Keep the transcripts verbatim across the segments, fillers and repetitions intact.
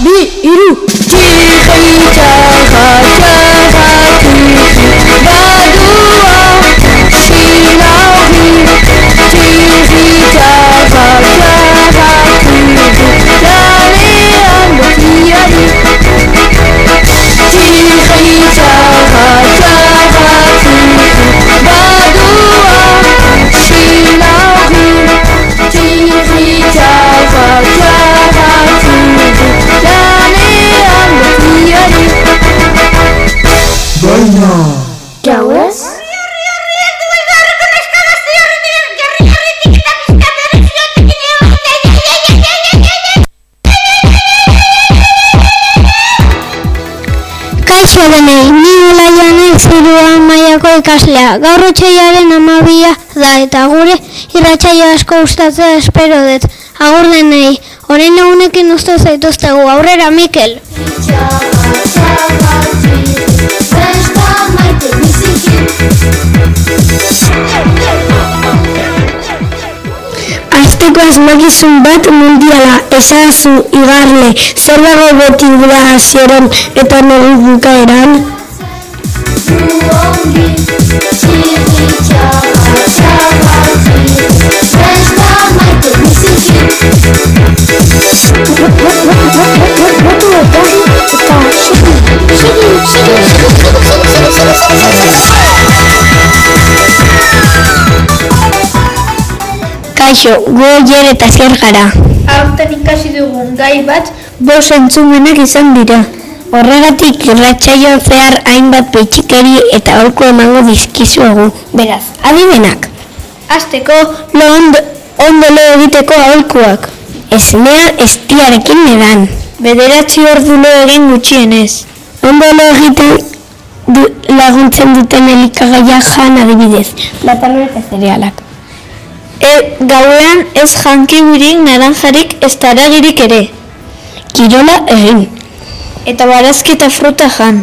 bi, iru. Gauez? Kaixo denei, ni Olaia naiz hirugarren mailako ikaslea. Gaur otsailaren hamabia da eta gure irratsaio asko gustatzea espero dut. Agur denei, orain lagunekin uste zaituztegu. Aurrera, Mikel! Azteko asmakizun bat mundiala, esazu igarle, zer dago beti uda hasieran eta nori bukaeran? Kaixo, gu oier eta zer gara. Aurten ikasi dugun gai bat Bos entzumenak izan dira. Horregatik irratsaioan zehar hainbat peitxikeri eta aholku emango dizkizuegu. Beraz, adimenak. Hasteko Lo ondo, ondo lo egiteko aholkuak. Esnea estiarekin nedan. bederatzi ordu lo egin gutxienez. Ondo lo egiten du, laguntzen duten elikagaia jan adibidez. Platano eta zerealak. E, gauean ez jankiburik, naranjarik, ez taragirik ere. Kirola egin. Eta barazki eta fruta jan.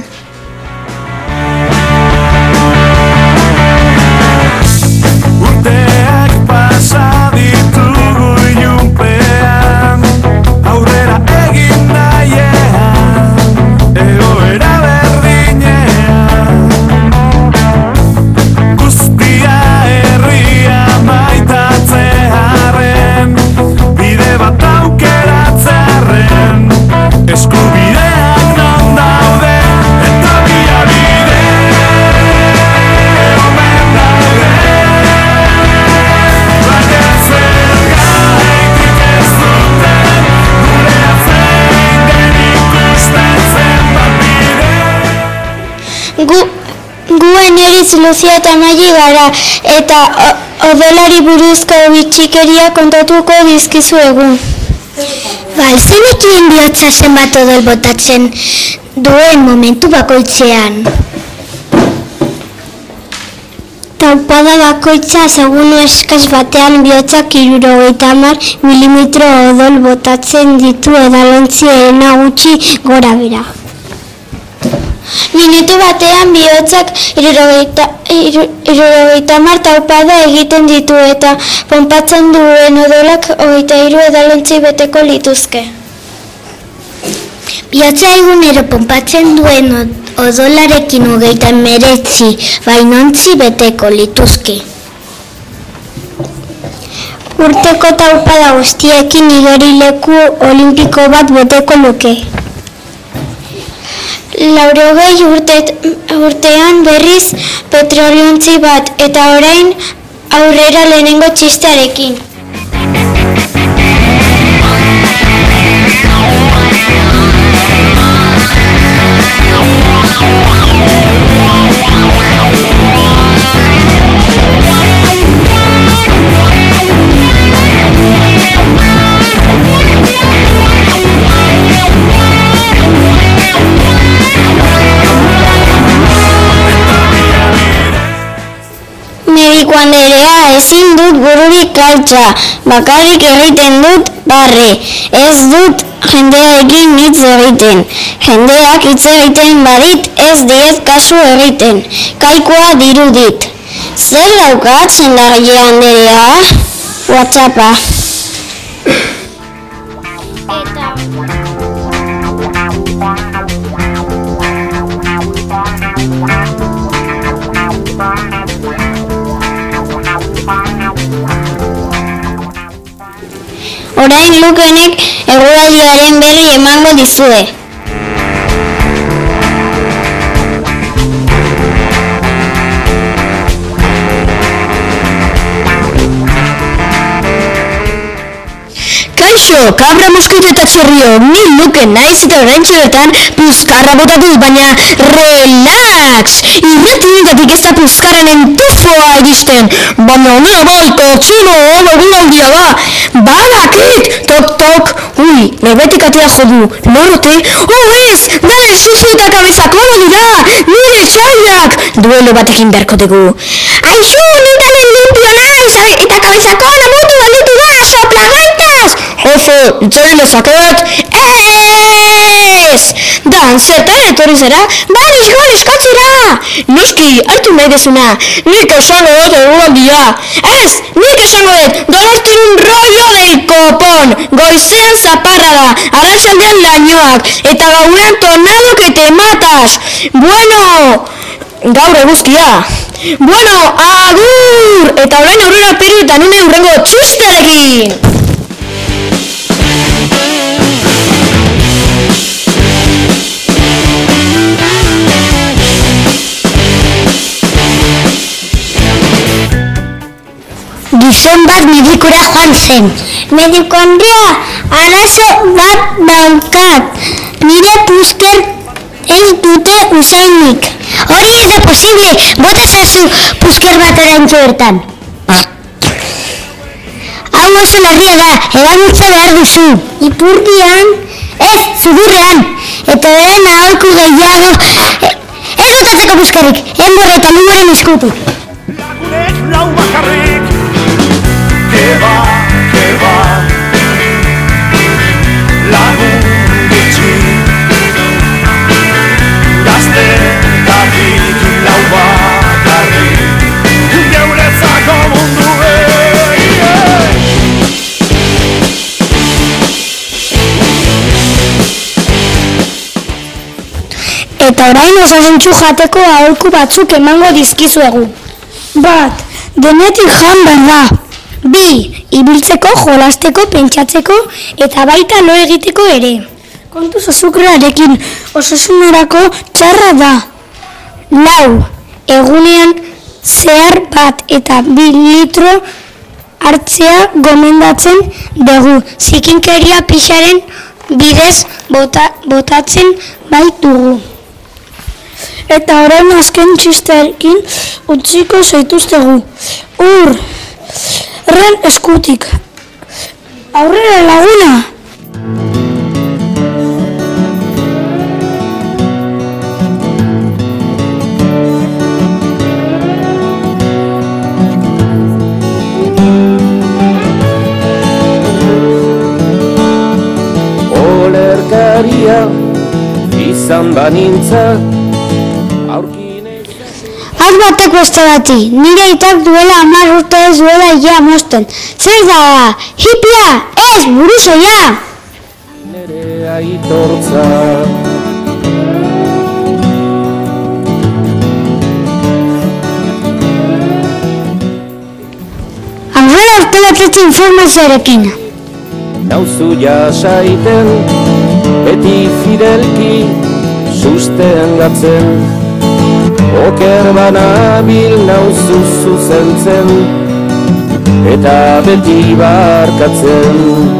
Urteak pasa ditugu ilunpean, aurrera egin nahiean, egoera berdinean. Guztia herria maitatzearen, bide bat aukeratzearen, eskubideak non daude, eta biabide omen daude. Baina zergatik ez duten gure atzein den ikusten zenbat bide. Gu, guen egiz Luzia eta Maili gara eta o- odolari buruzko bitxikeria kontatuko dizkizuegu. Bai, zenekien bihotza zenbat odol botatzen duen momentu bakoitzean. Taupada bakoitza segundo eskas batean bihotzak hirurogeita hamar milimetro odol botatzen ditu edalontzi erena gutxi gora bera. Minutu batean bihotzak hirurogeita hiru- hirurogeita hamar taupada egiten ditu eta ponpatzen duen odolak hogeita hiru edalontzi beteko lituzke. Bihotza egunero ponpatzen duen od- odolarekin hogeita hemeretzi bainontzi beteko lituzke. Urteko taupada guztiekin igerileku olimpiko bat beteko luke. Laurogei urte, urtean berriz petroliontzi bat eta orain aurrera lehenengo txistearekin. Mediko anderea, ezin dut bururik altza, bakarrik egiten dut barre, ez dut jendearekin hitz egiten. Jendeak hitz egiten badit, ez diet kasu egiten, kaikoa dirudit. Zer daukat, sendagile anderea? WhatsAppa. Orain Lukenek eguraldiaren berri emango dizue. Kaixo, kabra moskito eta txorrio, ni Luke naiz eta oraintxe bertan puzkarra botatu, baina relax! Irratietatik ez da puzkarraren tufoa iristen, baina honela bai, pertsono hon eguraldia da! Badakit! Tok, tok! Ui, norbetik atea jodu, lorote? Oh ez! Dale, susu eta kabeza, kono dira! Nire xaiak! Duelo batekin beharko dugu. Aixo, nintanen limpio naiz! Eta kabeza, kono mutu balitu da! Soplagaitas! Jefe, itxegin dezaket? Ez! Dan, zertan etorri zera? Bai, joan eskatzera! Noski, hartu nahi dezuna. Nik esango dut eguraldia. Ez, nik esango dut, Donostian rollo del copón. Goizean zaparra da, arratsaldean lainoak, eta gauean tornado que te matas. Bueno, gaur eguzkia. Bueno, agur! Eta orain aurrera piru eta nune hurrengo txistearekin! Gizon bat medikura joan zen. Mediko Andrea, arazo bat daukat. Nire puzker ez dute usainik. Hori ez da posible, bota zazu puzker bat oraintxe bertan. Hau oso larria da, eragintza behar duzu. Ipurdian, ez, sudurrean. Eta orain aholku gehiago. Ez dut atzeko puzkerrik, enbora eta libuaren eskutu. Lagunek lau bakarrik. Que va, que va. Lagun gutxi. Gazte gatik lau bakarrik. Geuretzako mundu Eta orain osasuntsu jateko aholku batzuk emango dizkizuegu. Bat, denetik jan behar da. Bi, ibiltzeko, jolasteko, pentsatzeko eta baita lo egiteko ere. Kontuz azukrearekin osasunerako txarra da. Lau, egunean zehar bat eta bi litro hartzea gomendatzen dugu. Zikinkeria pixaren bidez bota, botatzen baitugu. Eta orain azken txistearekin utziko zaituztegu. Ur, ren eskutik. Aurrera laguna! Olerkaria izan banintza aurkine. Haz batek beste bati, nire itak duela hamar urte ez duela ia mosten. Zer da? Hipia! Ez, buruzoia! Nere aitortza. Aurrera urte batetxe informazioarekin. Nauzu jasaiten, beti fidelki sustengatzen. Oker banabil nauzu zuzentzen, eta beti barkatzen.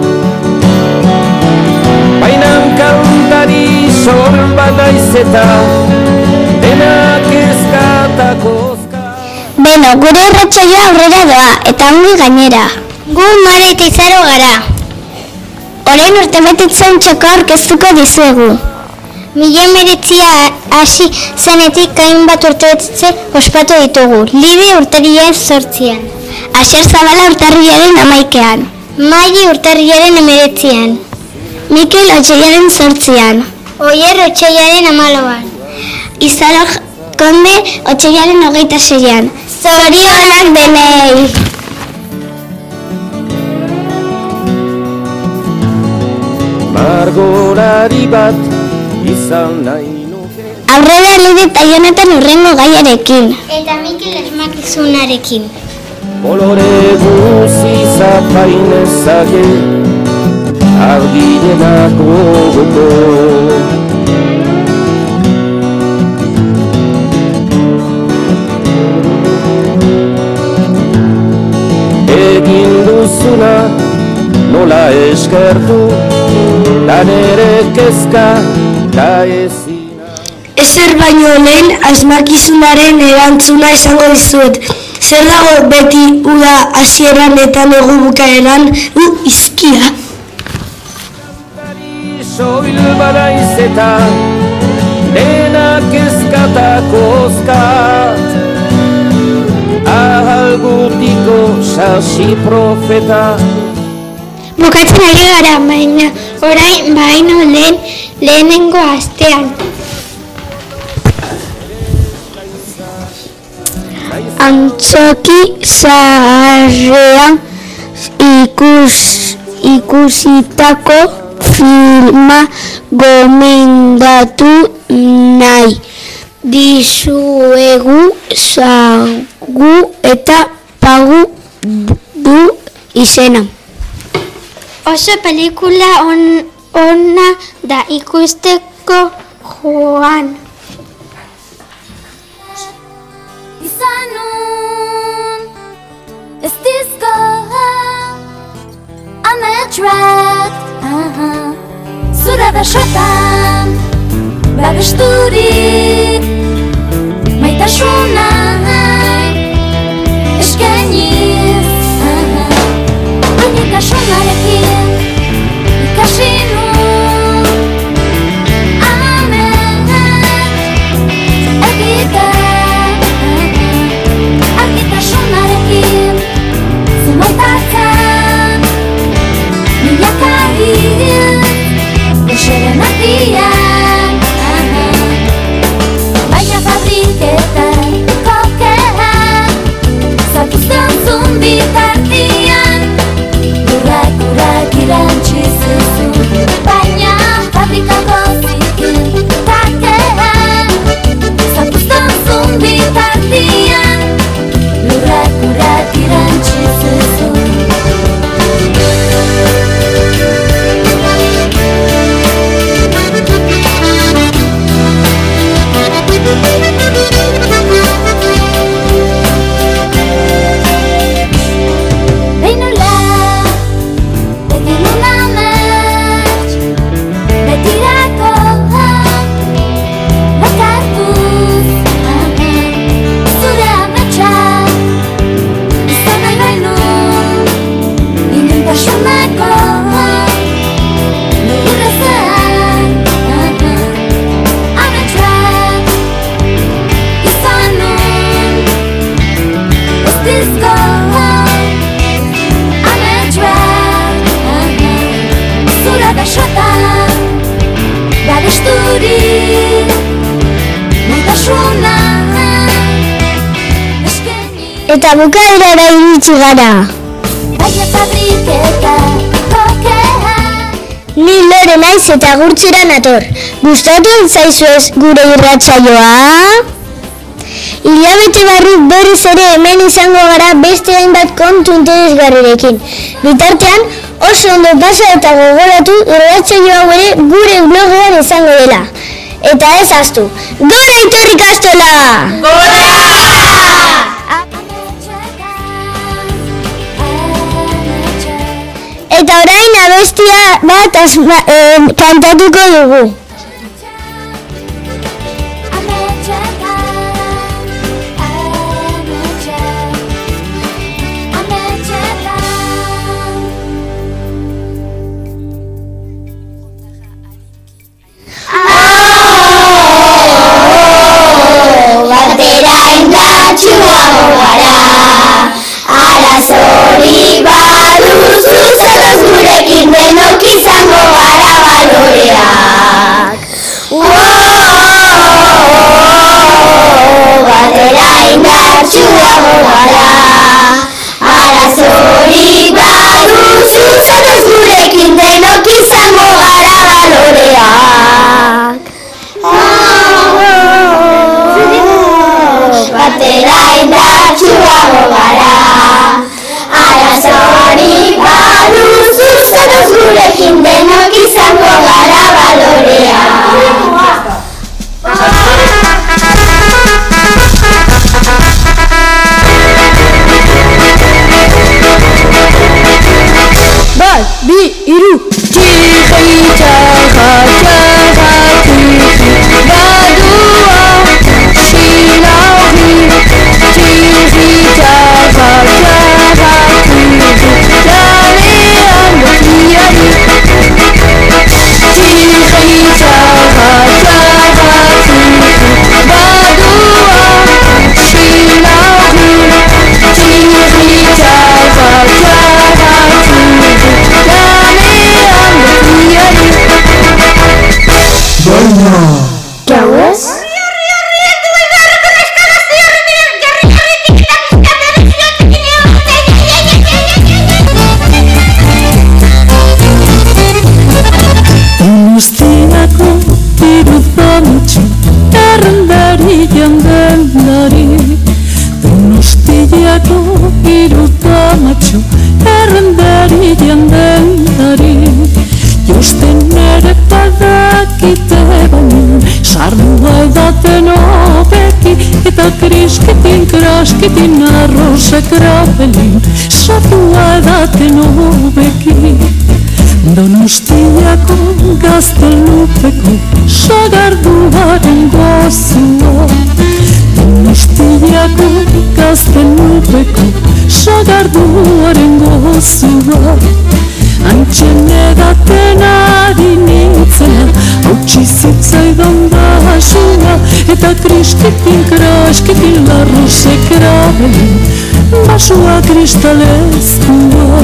Bainan kantari sor bat naiz eta, denak ezkatako. Beno, gure irratsaioa aurrera doa, eta ongi gainera. Gu Mare eta Izaro gara. Orain urtebetetzen txoka aurkeztuko dizuegu. Mila hemeretzia hasi zenetik hainbat urtebetetze ospatu ditugu. Libe urtarriaren zortzian. Asier Zabala urtarriaren hamaikean. Maili urtarriaren hemeretzian. Mikel otsailaren zortzian. Oier otsailaren hamalauan. Izaro Konde otsailaren hogeita seian. Zorionak denei! Margolari bat izan nahi nuke. Aurrera lide taionetan urrengo gaiarekin. Eta Mikel asmakizunarekin. Kolore guzi zapainezake arginenak gogoko. Egin duzuna nola eskertu, da nere kezka da ezina. Ezer baino lehen asmakizunaren erantzuna esango dizuet. Zer dago beti uda hasieran eta negu bukaeran u izkia. Soil banaiz eta denak kezkatako ozkat. Ahal gutiko sasi profeta. Bukatzen ari gara, baina orain baino lehen lehenengo astean. Antzoki zaharrean ikus, ikusitako filma gomendatu nahi dizuegu zagu eta pagu du izena. Oso pelikula on, ona da ikusteko joan. Izanun, ez dizko ametrak, zure besotan, babesturik, maitasuna eskainiz, anikasunarekin ikasi nun, amet egitea. Argitasunarekin zumaitatzen milaka hil goxeren ardian. Baina fabriketan kokean zatuzten zun bitartian Urrak, urrak irantzi zuzun. Baina fabrikako zikin takean zatuzten zun bitartian Urrak, urrak irantzi zuzun. Beinola, egin unamets, betirako bakartuz, zure ametsak izan nahi bainun, inuntasunako lurrezean, ametsak izan nun, ez dizko ametsak, zure besotan babesturik, maitasuna eskaini. Eta bukaerara iritsi gara. Baina fabriketa kokean Ni Lore naiz eta gurtzera nator. Gustatu zaizuez gure irratsaioa? Hilabete barru berriz ere hemen izango gara beste hainbat kontu interesgarrirekin. Bitartean, oso ondo pasa eta gogoratu irratsaio hau ere gure blogean izango dela. Eta ez ahaztu, gora Iturri Kastola! Eta orain abestia bat asma, eh, kantatuko dugu. Batera indatxuago gara, arazorik baduzu zeroz gurekin denok izango gara baloreak. Batera indatxuago gara, arazorik baduzu zeroz gurekin denok izango gara baloreak. Kriskitin, kraskitin, arrosa krabelin, satua edaten hobeki. Donostiako gaztelupeko sagarduaren gozua. Donostiako gaztelupeko sagarduaren gozua. Antxen edaten ari nintzela, hautsi zitzaidan basua, eta kriskitin, kraskitin, larrose krabelin, basua kristalezkoa.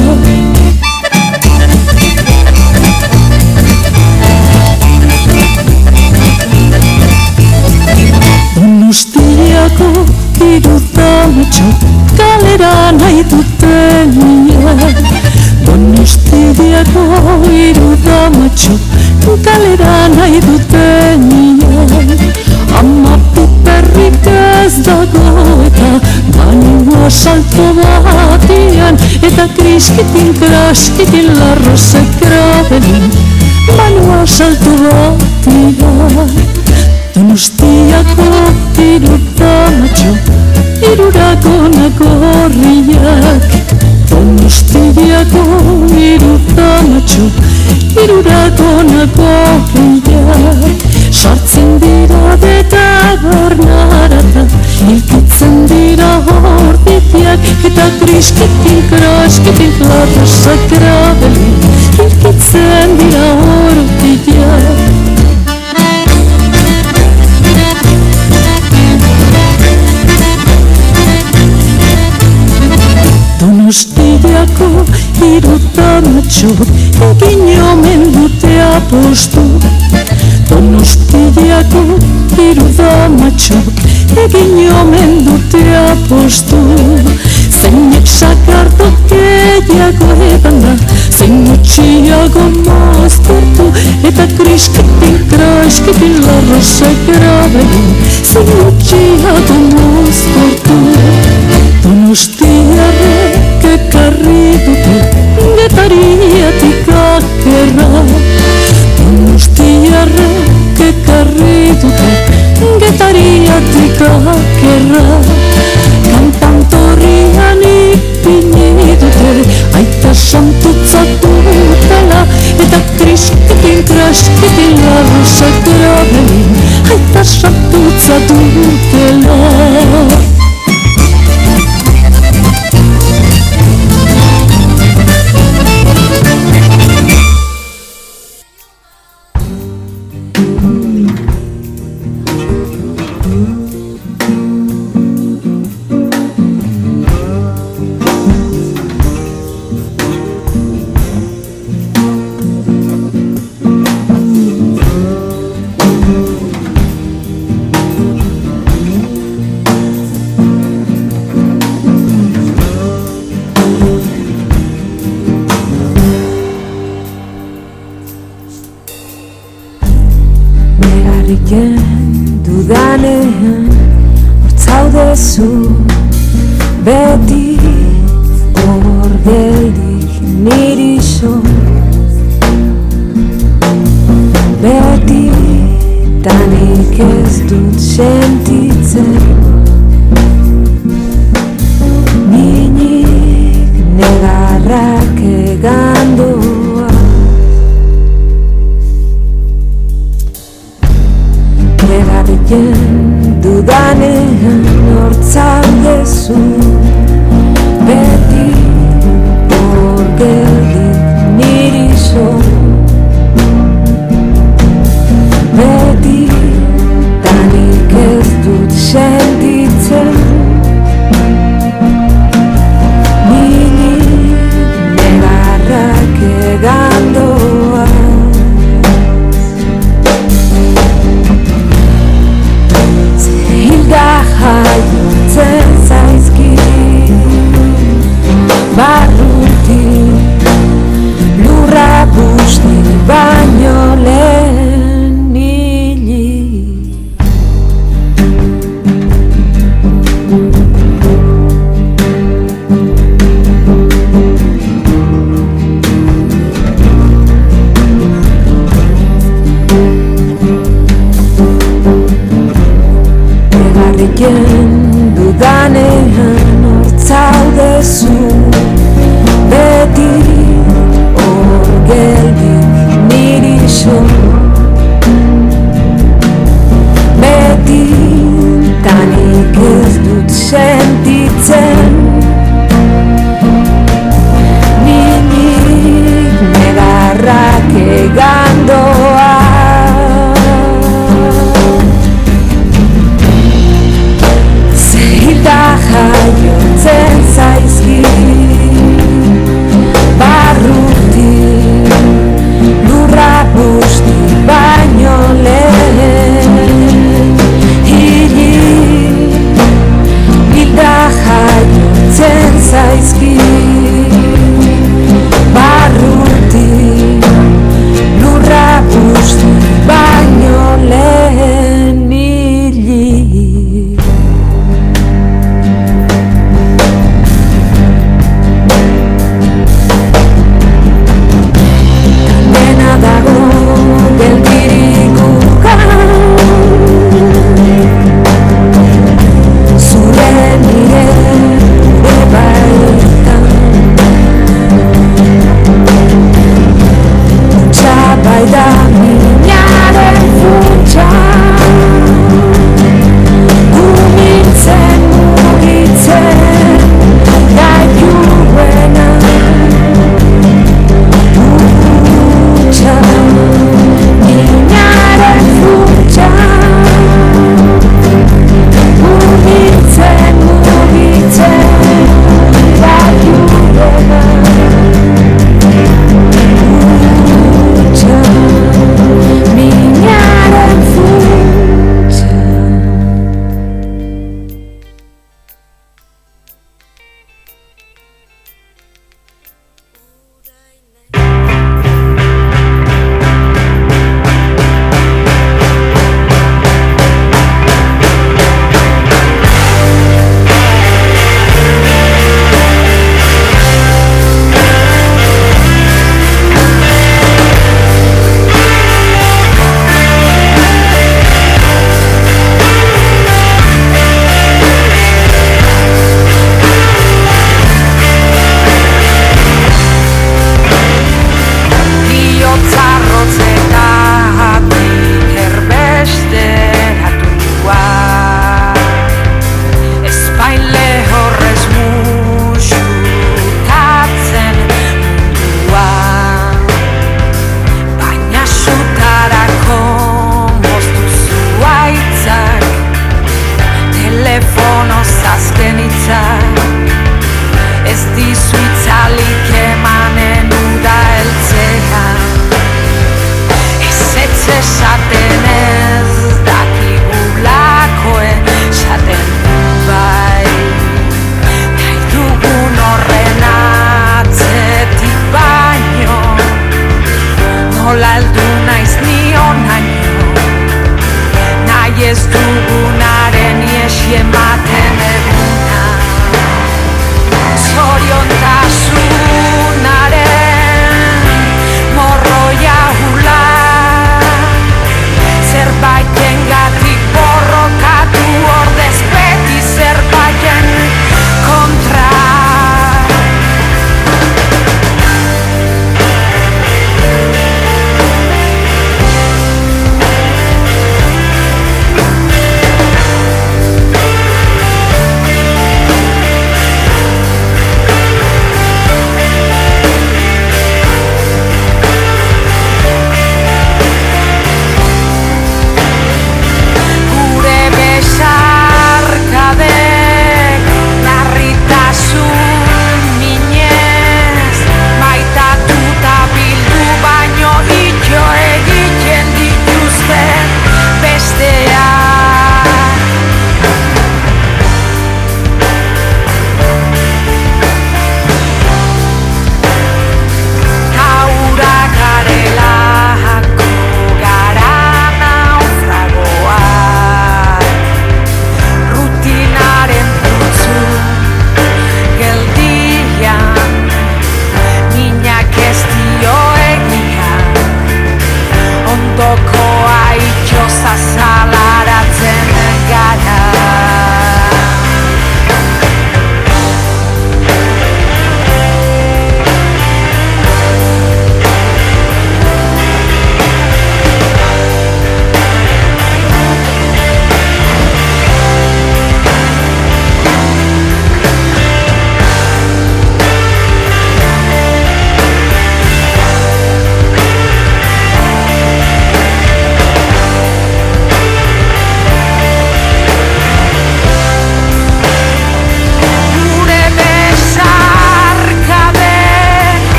Donostiako irudamatxo kalera nahi dutenia. Donostiako irudamatxo kalera nahi dutenia. Ama piperrik ez dago eta banua salto batian, eta kriskitin, kraskitin, larrose krabelin, banua salto batian. Donostiako irudamatxo, iruragona gorriak. Donostiako irudamatxo, iruragona gorriak. Sartzen dira beta barnarata, hilkitzen dira horditiak, eta kriskitin, kraskitin, larrose krabelin, hilkitzen dira horditiak. Donostiako irudamatxo egin omen dute apostu. Donostiako irudamatxo egin omen dute apostu. Zeinek sakardo gehiago edan da, zein utxiago moztertu, eta kriskitin, kraskitin, larrose krabelin, zein utxiago moztertu. Donostiarrek ekarri dute Getariatik akerra. Donostiarrek ekarri dute Getariatik akerra. Kantantorrian ipini dute aita santutzatu dutela, eta kriskitin, kraskitin, larrose krabelin, aita santutzatu dutela. Dudanean hortzaudezu beti hor geldik niriso. Beti tanik ez dut sentitzen, minik negarrak egandoa. Negarrien dudanean hortzaudezu beti hor geldik niriso. Zergaien dudanean hortzaudezu beti hor geldi niri so beti tanik ez dut sentitzen minik negarrak egandoa jaiotzen zaizki barruti lurra busti baino lehen hiri hilda jaiotzen zaizki barruti lurra busti baino lehen hiri.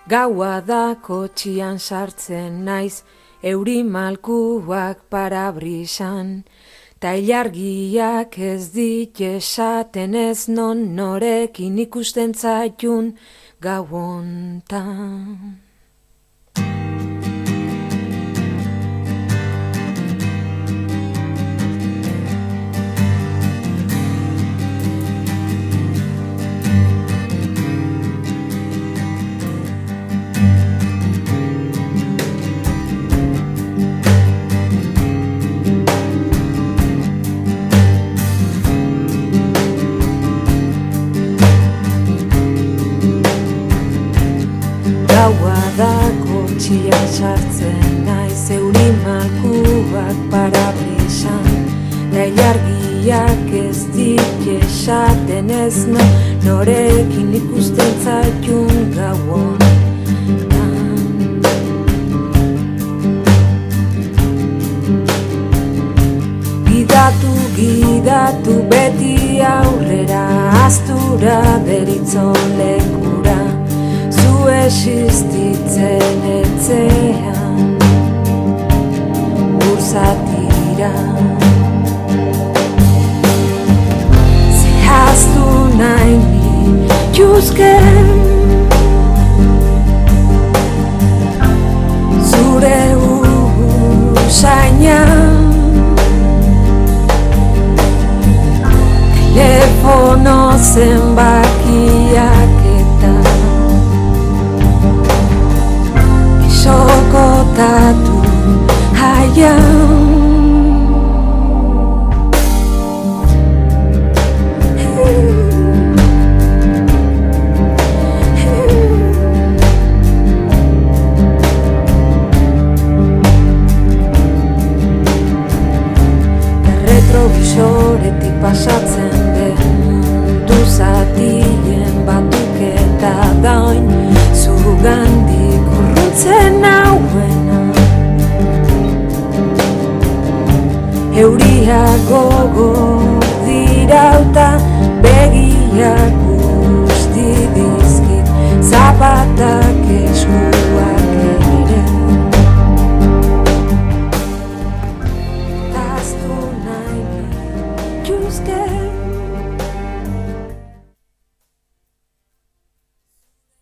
Gaua da kotxian sartzen naiz, euri malkuak parabrisan, ta ilargiak ez dit esaten ez non norekin ikusten zaitun gau hontan. Gaua da kotxian sartzen naiz, euri malkuak parabrisan, da ilargiak ez dit esaten ez no, norekin ikusten zaitun gau hontan. Gidatu, gidatu beti aurrera, astura deritzon lekura, existitzen etzean bursatira zehaztu nahi nituzken zure usainan telefono zenbakiak eta sokotatu haian. Retrovisoretik pasatzen den mundu zatien batuketa dain zugandik urruntzen hauena. Euria gogo